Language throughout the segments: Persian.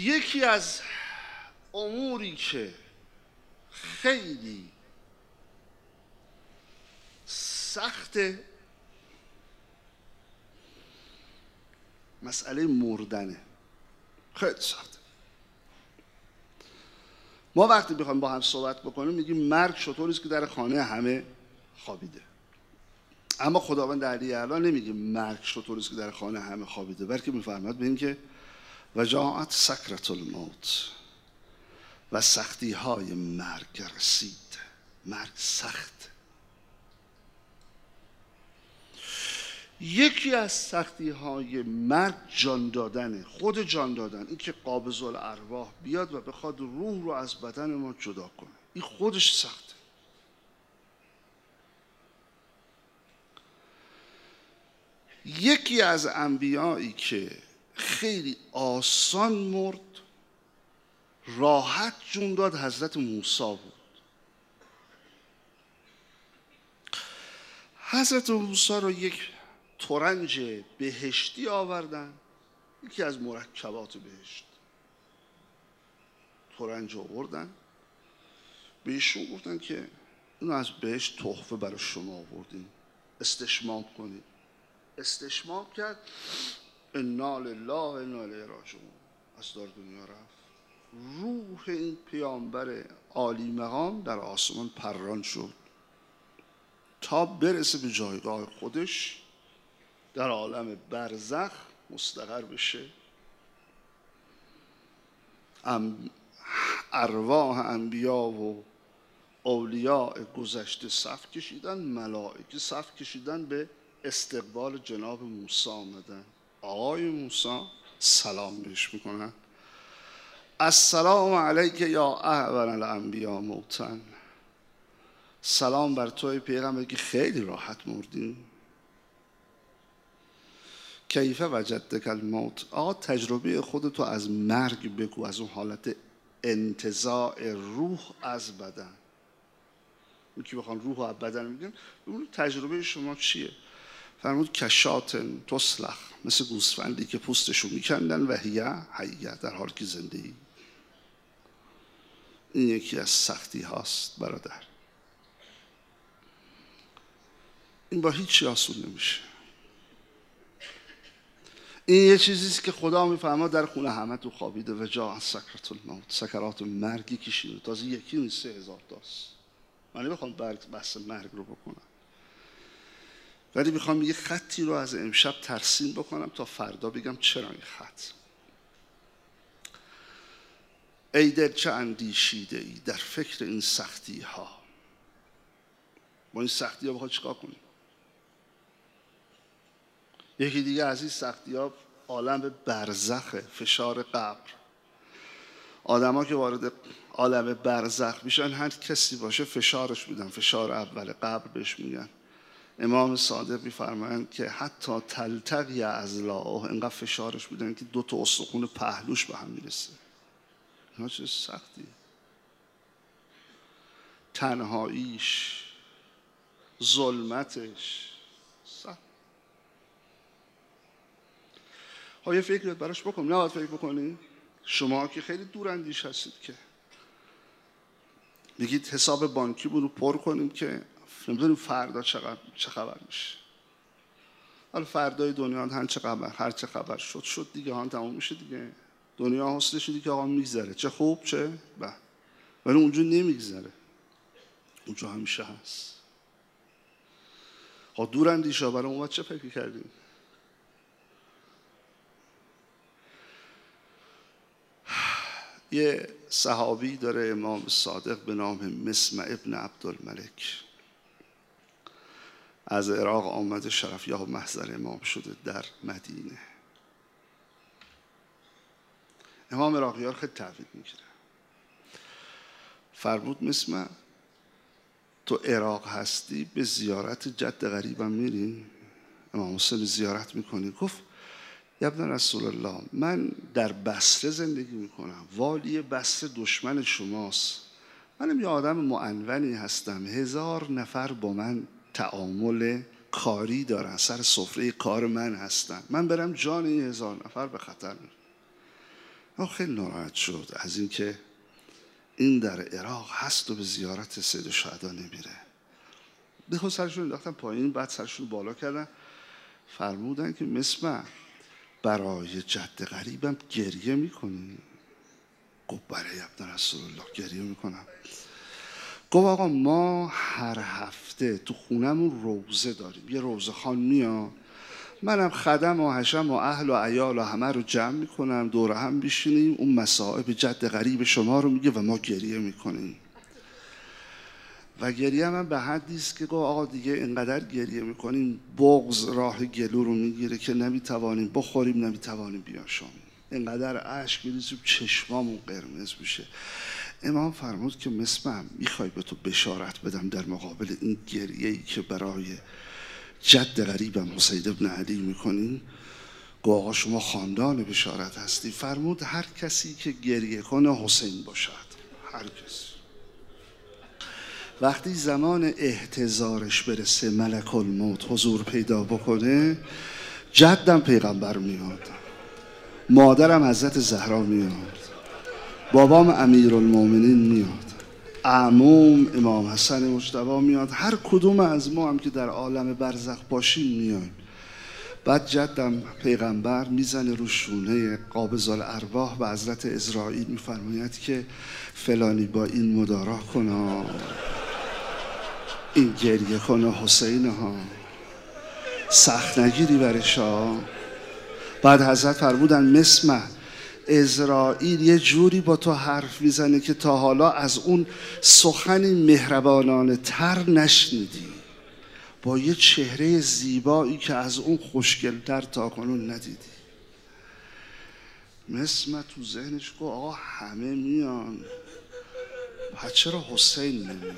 یکی از اموری که خیلی سخته مسئله مردنه. خیلی سخته. ما وقتی بخوایم با هم صحبت بکنیم میگیم مرگ شطوری است که در خانه همه خوابیده. اما خداوند علی اعلی نمیگه مرگ شطوری است که در خانه همه خوابیده، بلکه میفرماد ببین که و جاءت سکرة الموت و سختی های مرگ رسید. مرگ سخت. یکی از سختی های مرگ جان دادنه، خود جان دادن، این که قابض الارواح بیاد و بخواد روح رو از بدن ما جدا کنه، این خودش سخته. یکی از انبیایی که خیلی آسان مرد، راحت جون داد، حضرت موسی بود. حضرت موسی رو یک ترنج بهشتی آوردن، یکی از مرکبات بهشت، ترنج آوردن، بهشون گفتن که اینو از بهشت تحفه برای شما آوردیم، استشمام کنید. استشمام کرد، انا لله و انا الیه راجعون، از دار دنیا رفت. روح این پیامبر عالی مقام در آسمان پران شد تا برسه به جایگاه خودش در عالم برزخ مستقر بشه. ارواح انبیا و اولیاء گذشته صف کشیدن، ملائکه صف کشیدن، به استقبال جناب موسی آمدن. آقای موسی سلام بهش میکنن، السلام علیک یا احول الانبیا موتا، سلام بر توی پیغمبر که خیلی راحت مردیم. کیف وجدتک الموت، آقا تجربه خودتو از مرگ بگو، از اون حالت انتزاع روح از بدن. اون که بخوان روح از بدن میگن، اون تجربه شما چیه؟ فرمود کشاتن تسلخ، مثل گوسفندی که پوستشو میکندن و حیه در حال که زنده ای. این یکی از سختی هاست برادر. این با هیچی آسون نمیشه. این یه چیزیست که خدا میفهمد در خونه همه تو خوابیده و جا از سکرات الموت، سکرات مرگی کشیده. تازه یکی نیست، 3000 تاست. من نمیخوام بحث مرگ رو بکنم، ولی میخوام یه خطی رو از امشب ترسیم بکنم تا فردا بگم چرا این خط. ای دل چه اندیشیده ای در فکر این سختی ها. با این سختی ها بخواد چیکار کنیم؟ یکی دیگه از این سختی ها عالم برزخه، فشار قبر. آدم ها که وارد عالم برزخ میشن، هر کسی باشه فشارش میدن، فشار اول قبر بهش میگن. امام صادق میفرمایند که حتی تلتقی اضلاعه، اینقدر فشارش میدن که 2 تا استخون پهلوش به هم میرسه. اینا چه سختی. تنهاییش، ظلمتش سخت. یه فکر براش بکن، نباید فکر بکنی. شما که خیلی دوراندیش هستید که میگید حساب بانکی رو پر کنیم که نمیدونیم فردا چه خبر میشه. حالا فردای دنیا هر چه خبر شد دیگه، ها تموم میشه دیگه. دنیا حسنش دیگه که آقا میگذره، چه خوب چه بد، ولی اونجا نمیگذره، اونجا همیشه هست. دوراندیشا برای اون وقت چه فکر کردیم؟ یه صحابی داره امام صادق به نام مسمع ابن عبدالملک، از عراق آمده، شرفیاه محضر امام شده در مدینه. امام عراقی ها خیلی تحویل میگیره. فرمود مسمع تو عراق هستی، به زیارت جد غریبم میری؟ امام حسین زیارت میکنی؟ گفت یا ابن رسول الله، من در بصره زندگی میکنم، والی بصره دشمن شماست، منم یه آدم معنونی هستم، 1000 نفر با من تعامل کاری دارن، سر سفره کار من هستن، من برم جان این 1000 نفر به خطر میره. خیلی ناراحت شد از اینکه این در عراق هست و به زیارت سید الشهدا نمیره. به سرشون انداختن پایین، بعد سرشون بالا کردن، فرمودن که مسمع برای جد غریبم گریه میکنی؟ گفت برای ابن رسول الله گریه میکنم. گفت آقا ما هر هفته تو خونمون روزه داریم، یه روزه خان میاد، منم خدم و حشم و اهل و عیال و همه رو جمع میکنم، دور هم بیشینیم، اون مصائب جد غریب شما رو میگه و ما گریه میکنیم. و گریه من به حدی است که گفت آقا دیگه اینقدر گریه میکنیم بغض راه گلو رو میگیره که نمیتوانیم بخوریم، نمیتوانیم بیاشامیم، اینقدر اشک میریزیم چشمامون قرمز میشه. امام فرمود که مسمع میخوای به تو بشارت بدم در مقابل این گریه‌ای که برای جد غریبم حسین ابن علی میکنی؟ گفت آقا شما خاندان بشارت هستی. فرمود هر کسی که گریه کنه حسین باشد، هر کسی. وقتی زمان احتضارش برسه ملک الموت حضور پیدا بکنه، جدم پیغمبر میاد، مادرم حضرت زهرا میاد، بابام امیرالمومنین میاد، عموم امام حسن مجتبی میاد، هر کدوم از ما هم که در عالم برزخ باشیم میایم. بعد جدم پیغمبر میزنه رو شونه قابض الارواح و حضرت عزرائیل میفرماید که فلانی با این مدارا کنه، این گریه کنه حسین ها، سخت نگیری برش ها. بعد حضرت فرمودن مسمع عزرائیل یه جوری با تو حرف میزنه که تا حالا از اون سخنی مهربانانه تر نشنیدی، با یه چهره زیبایی که از اون خوشگلتر تا کنون ندیدی. مسمع تو ذهنش گفت آقا همه میان، پس چرا حسین نمیاد؟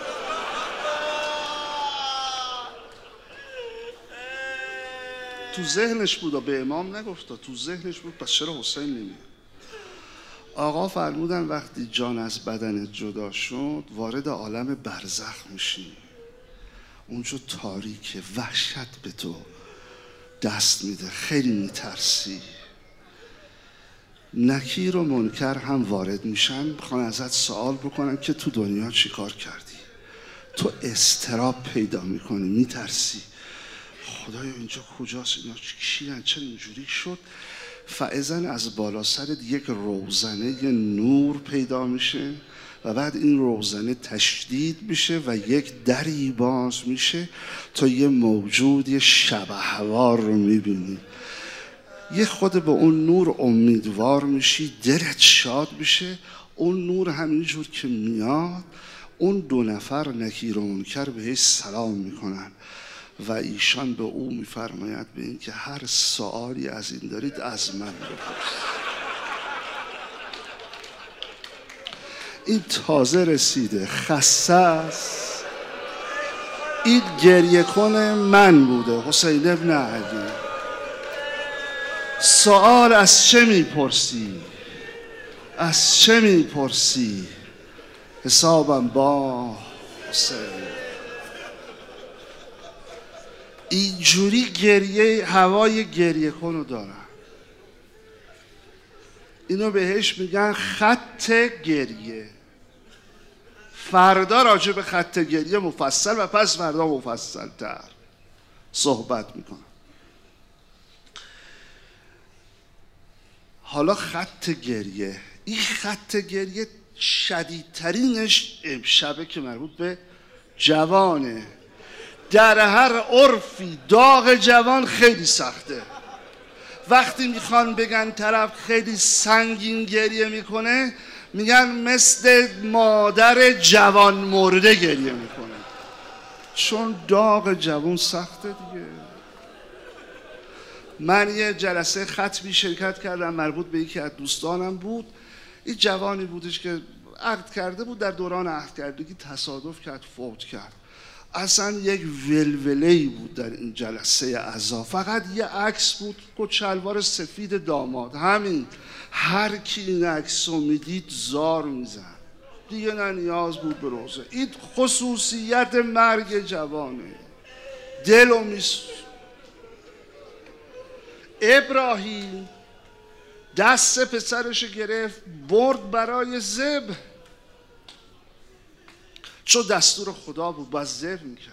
تو ذهنش بود، به امام نگفت، تو ذهنش بود پس چرا حسین نمیاد؟ آقا فرمودن وقتی جان از بدن جدا شد وارد عالم برزخ میشی، اونجا تاریکه، وحشت به تو دست میده، خیلی میترسی. نکیر و منکر هم وارد میشن، میخوان ازت سوال بکنن که تو دنیا چی کار کردی، تو اضطراب پیدا میکنی، میترسی، خدایا اینجا کجاست، اینا کیان، چرا اینجوری شد؟ فاذن از بالا سرت یک روزنه نور پیدا میشه و بعد این روزنه تشدید میشه و یک دری باز میشه تا یه موجود شبهوار رو میبینی. یه خود به اون نور امیدوار میشی، دلت شاد میشه. اون نور همینجور که میاد، اون دو نفر نکیر و منکر بهش سلام میکنن و ایشان به او میفرماید به این که هر سوالی از این دارید از من بپرسید. این تازه رسیده، خسته است، این گریه کنه من بوده، حسین ابن علی. سوال از چه میپرسی؟ از چه میپرسی؟ حسابم با حسین. اینجوری گریه، هوای گریه کنو دارن. اینو بهش میگن خط گریه. فردا راجع به خط گریه مفصل و پس فردا مفصل تر صحبت میکنم. حالا خط گریه، این خط گریه شدیدترینش امشبه که مربوط به جوانه. در هر عرفی داغ جوان خیلی سخته. وقتی میخوان بگن طرف خیلی سنگین گریه میکنه، میگن مثل مادر جوان مرده گریه میکنه، چون داغ جوان سخته دیگه. من یه جلسه ختمی شرکت کردم مربوط به یکی از دوستانم بود. این جوانی بودش که عقد کرده بود، در دوران عقد کردگی تصادف کرد، فوت کرد. اصلا یک ولوله‌ای بود در این جلسه عزا. فقط یه عکس بود، کت شلوار سفید داماد، همین. هر کی این عکس رو میدید زار میزن دیگه، نه نیاز بود به روزه. این خصوصیت مرگ جوانه، دل و ابراهیم دست پسرشو گرفت برد برای ذبح، چون دستور خدا بود باید ذبح میکرد.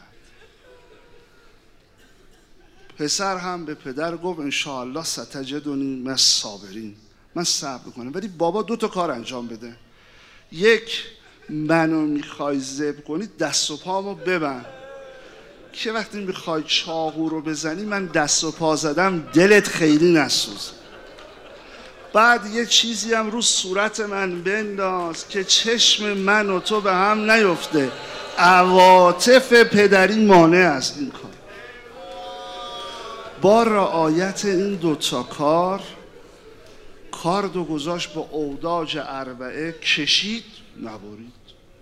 پسر هم به پدر گفت انشاءالله ستجدنی من الصابرین، من صبر میکنم. ولی بابا 2 تا کار انجام بده. یک، منو میخوای ذبح کنی دست و پامو ببند که وقتی میخوای چاقو رو بزنی من دست و پا زدم دلت خیلی نسوز. بعد یه چیزی هم رو صورت من بنداز که چشم من و تو به هم نیفته. عواطف پدری مانع از این کار. با رعایت این 2 تا کار دو گذاشت با اوداج اربعه، کشید نبرید.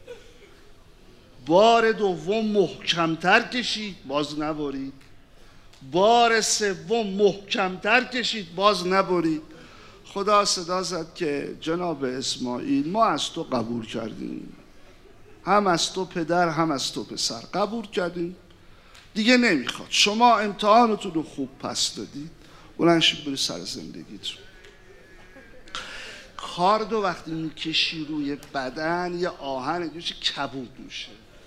بار دوم محکمتر کشید باز نبرید. بار سوم محکمتر کشید باز نبرید. خدا صدا زد که جناب اسماعیل ما از تو قبول کردیم، هم از تو پدر هم از تو پسر قبول کردیم، دیگه نمیخواد. شما امتحانتون رو خوب پس دادید، بلند شید برید سر زندگیتون. کاردو وقتی میکشی روی بدن یه آهن دیگه کبود میشه.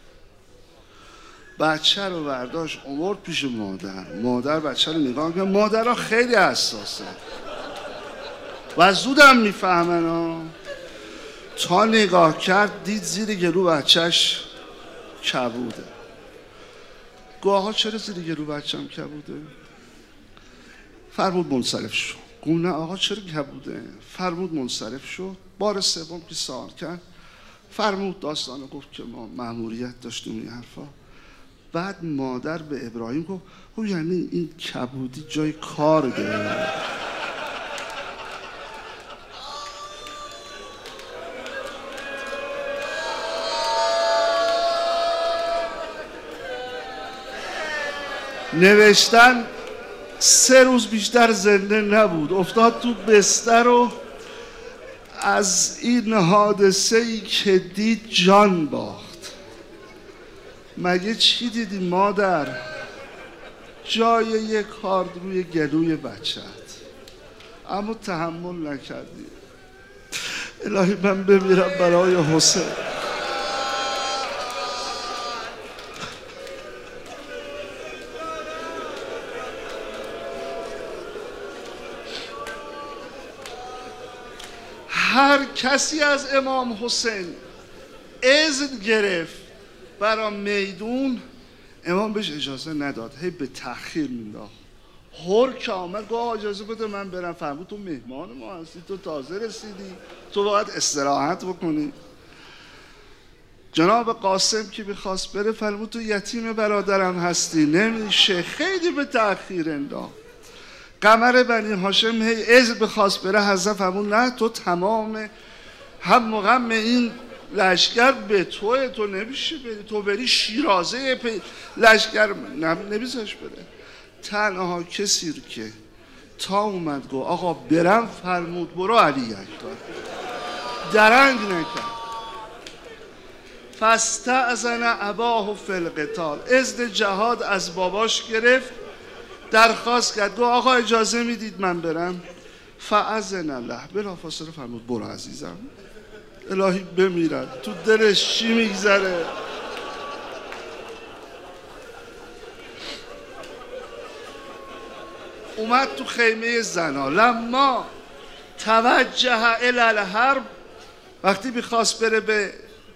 بچه رو برداشت آورد پیش مادر بچه رو نگاه کرد. مادرها خیلی حساسه و زودم میفهمن. تا نگاه کرد دید زیر گلو بچهش کبوده. گفت آقا چرا زیر گلو بچه‌م کبوده؟ فرمود منصرف شو. گفت نه آقا چرا کبوده؟ فرمود منصرف شو. بار سوم که سوال کرد فرمود داستانو گفت که ما مأموریت داشتیم این حرفا. بعد مادر به ابراهیم گفت یعنی این کبودی جای کار داره؟ نوشتن 3 روز بیشتر زنده نبود، افتاد تو بستر و از این حادثه‌ای که دید جان باخت. مگه چی دیدی مادر؟ جای یک کارد روی گلوی بچت، اما تحمل نکردی. الهی من بمیرم برای حسین. هر کسی از امام حسین اذن گرفت برای میدون، امام بهش اجازه نداد، هی به تأخیر مینداخت. هر که آمد گفت اجازه بده من برم. فرمود تو مهمان ما هستی، تو تازه رسیدی، تو باید استراحت بکنی. جناب قاسم که میخواست بره فرمود تو یتیم برادرم هستی، نمیشه. خیلی به تأخیر انداخت. قمر بنی هاشم هی اذن بخواست بره، حضرت فرمود نه تو تمام هم و غم این لشکر به توه، تو نمیشه بری، تو بری شیرازه لشکر نمیذاش بره. تنها کسی رو که تا اومد گفت آقا برم فرمود برو علی اکبر. درنگ نکرد. فاستأذن اباه فی القتال، اذن جهاد از باباش گرفت، درخواست کرد گفت آقا اجازه میدید من برم؟ فاذن الله، بلافاصله فرمود برو عزیزم. الهی بمیرن تو دلش چی میگذره. اومد تو خیمه زنا. لما توجه الی الحرب، وقتی میخواست بره به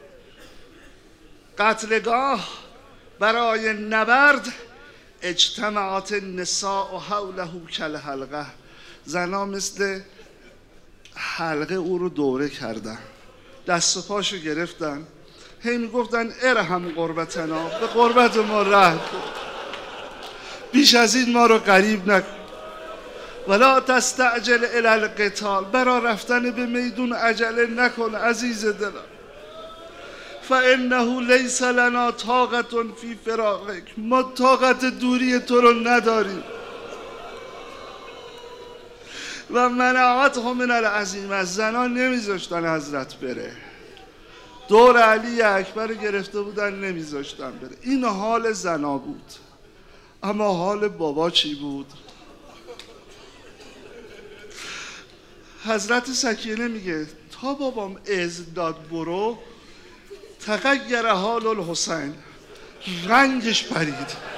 قتلگاه برای نبرد، اجتماعات النساء و حوله کالحلقه، زنا مثل حلقه او رو دوره کردن، دست و پاشو گرفتن، هی میگفتن ارحم قربتنا، به قربت ما رحم کن، بیش از این ما رو غریب نکن، ولا تستعجل الی القتال، برا رفتن به میدون عجله نکن عزیز دلم، فانه لیس لنا طاقت فی فراقک، ما طاقت دوری تو رو نداریم. و منعته من العظیم، از زنان نمیذاشتن حضرت بره، دور علی اکبر گرفته بودن نمیذاشتن بره. این حال زنا بود. اما حال بابا چی بود؟ حضرت سکینه میگه تا بابام اذن داد برو، تغیر حال الحسین، رنگش پرید.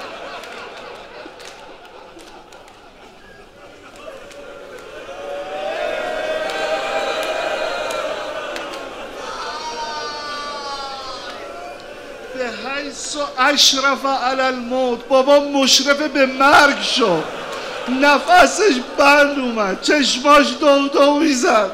به حیث اشرف علی الموت، بابا مشرف به مرگ شد، نفسش بند اومد، چشماش دو میزد.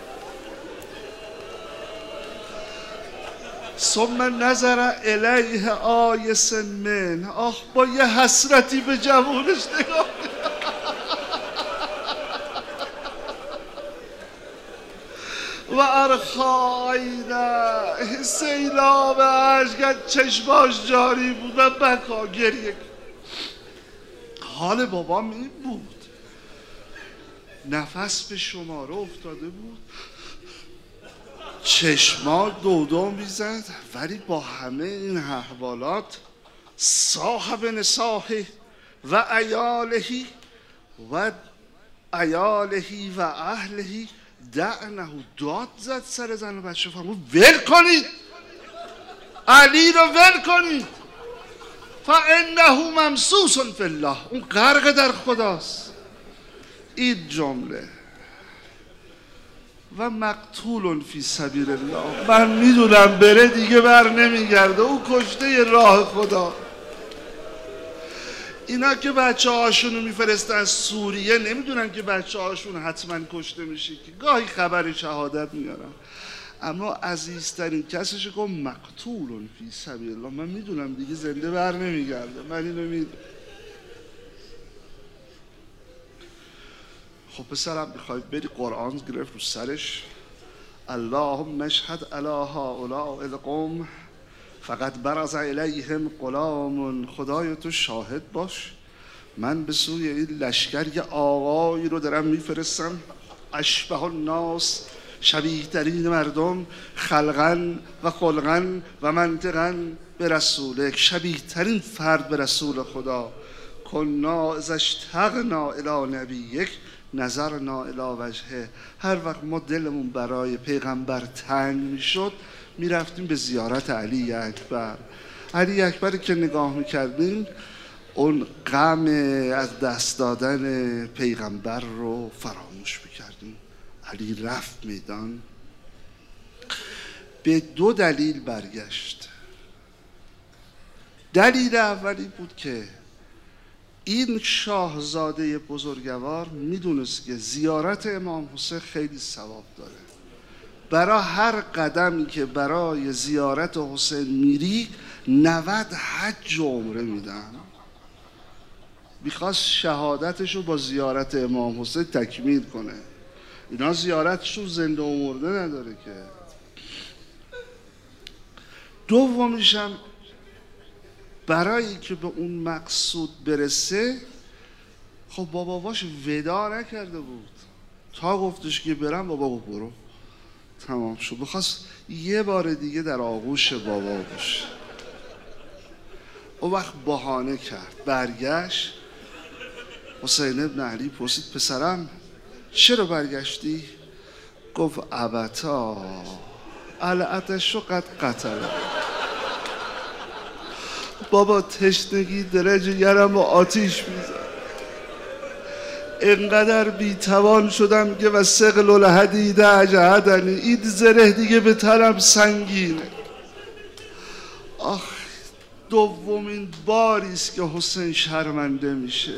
ثم نظر الیه آیس من، آخ با یه حسرتی به جوونش نگاه و ارخاینا، سیلاب اشک چشماش جاری بود و بکا گریه. حال بابام این بود، نفس به شماره افتاده بود، چشما دو میزد، ولی با همه این احوالات صاحب نساهی و عیالهی و اهلهی دعنه، داد زد سر زن و بچه، فرمود ول کنید علی رو، ول کنید، فانه ممسوس فی الله، اون غرق در خداست. این جمله و مقتول فی سبیل الله، من میدونم بره دیگه بر نمیگرده، او کشته راه خدا. اینا که بچه هاشونو میفرستن سوریه نمیدونن که بچه هاشون حتما کشته میشه، که گاهی خبر شهادت میارن، اما عزیزترین کسش گفت مقتول فی سبیل الله، من میدونم دیگه زنده بر نمیگرده، من اینو میدونم. خب پسرم میخوای بری قرآن گرفت رو سرش، اللهم اشهد علی هؤلاء القوم فقط برز الیهم غلام، خدای تو شاهد باش، من به سوی این لشکر یه آقایی رو دارم میفرستم، اشبه الناس، شبیه ترین مردم، خلقا و خلقا و منطقا به رسولک، شبیه ترین فرد به رسول خدا. کنا اذا اشتقنا الی نبیک نظرنا الی وجهه، هر وقت ما دلمون برای پیغمبر تنگ میشد میرفتیم به زیارت علی اکبر. علی اکبر که نگاه میکردیم اون غم از دست دادن پیغمبر رو فراموش میکردیم. علی رفت میدان، به دو دلیل برگشت. دلیل اولی بود که این شاهزاده بزرگوار میدونست که زیارت امام حسین خیلی ثواب داره، برای هر قدمی که برای زیارت حسین میری 90 حج و عمره میدن. میخواست شهادتش رو با زیارت امام حسین تکمیل کنه. اینا زیارتشون زنده و مرده نداره که. دومیشم برای که به اون مقصود برسه، خب باباش ودا نکرده بود، تا گفتش که برم بابا برو، تمام شد. بخواست یه بار دیگه در آغوش بابا باشه. اون وقت بهانه کرد، برگشت. حسین ابن علی پرسید پسرم چرا برگشتی؟ گفت ابتا العطش قد قتل، بابا تشنگی داره جگرم و آتیش میزن، اینقدر بیتوان شدم که و ثقل الحدید اجهدنی، این زره دیگه به تنم سنگینه. آخ، دومین باریست که حسین شرمنده میشه.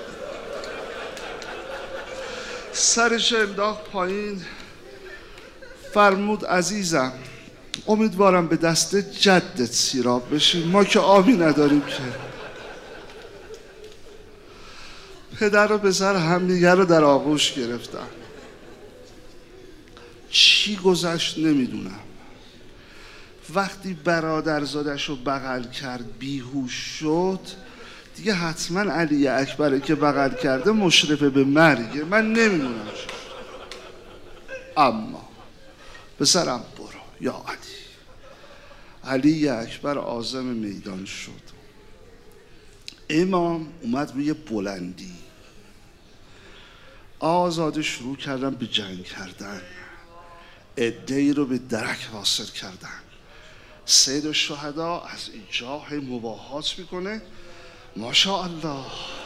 سرش انداخت پایین، فرمود عزیزم امیدوارم به دست جدت سیراب بشیم، ما که آبی نداریم که. پدر و پسر همدیگر رو در آغوش گرفتن. چی گذشت نمیدونم. وقتی برادرزادش رو بغل کرد بیهوش شد، دیگه حتما علی اکبره که بغل کرده مشرف به مرگه، من نمیدونم. اما پسرم برو یا علی اکبر عازم میدان شد. امام اومد روی بلندی، آزاده شروع کردن به جنگ کردن، عده‌ای رو به درک واصل کردن. سید الشهدا از اینجا مباهات میکنه، ماشاءالله،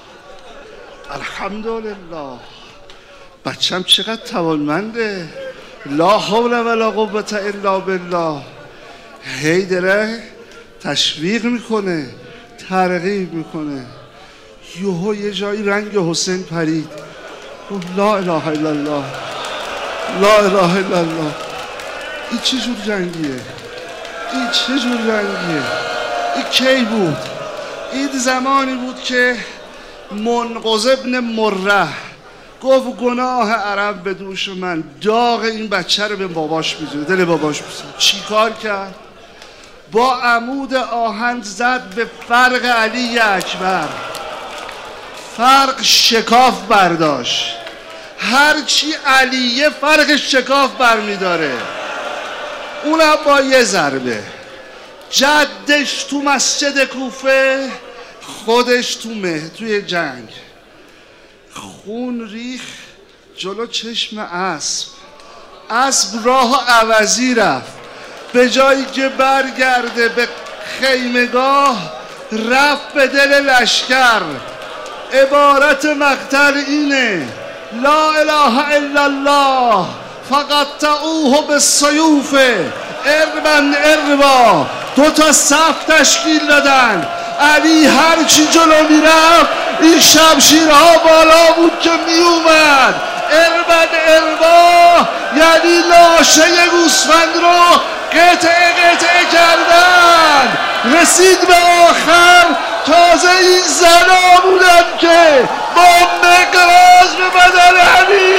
الحمدلله، بچم چقدر توانمنده، لا حول ولا قوة الا بالله. هی داره تشویق میکنه، ترغیب میکنه. یهو یه جایی رنگ حسین پرید، لا اله الا الله، لا اله الا الله. این چه جور رنگیه؟ این چه جور رنگیه؟ این کی بود؟ این زمانی بود که منقذ ابن مره گفت گناه عرب به دوش من، داغ این بچه رو به باباش میزونه، دل باباش میزونه. چی کار کرد؟ با عمود آهن زد به فرق علی اکبر، فرق شکاف برداشت. هرچی علیه فرق شکاف برمیداره، اونم با یه ضربه. جدش تو مسجد کوفه، خودش توی جنگ خون ریخ جلو چشم اسب راه عوضی رفت. به جایی که برگرده به خیمگاه، رفت به دل لشکر. عبارت مقتل اینه: لا اله الا الله فقطعوه بالسیوف اربا اربا. 2 صف تشکیل دادن. علی هرچی جلو میرفت این شمشیرها بالا بود که میومد. اربا اربا یعنی لاشه گوسفند رو قطعه قطعه کردن. رسید به آخر، تازه این زنا بودن که با مقراض به بدن علی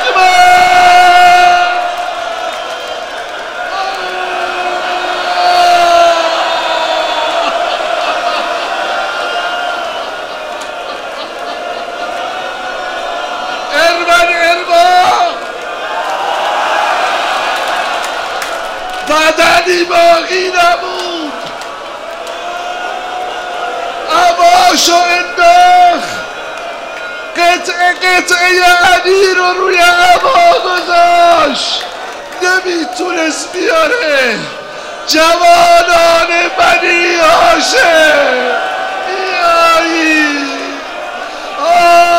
اکبر. بدنی باقی نبود، عباشو انداخت، قطعه قطعه علی رو روی عبا گذاشت. نمیتونست بیاره. جوانان بنی هاشم بیایید.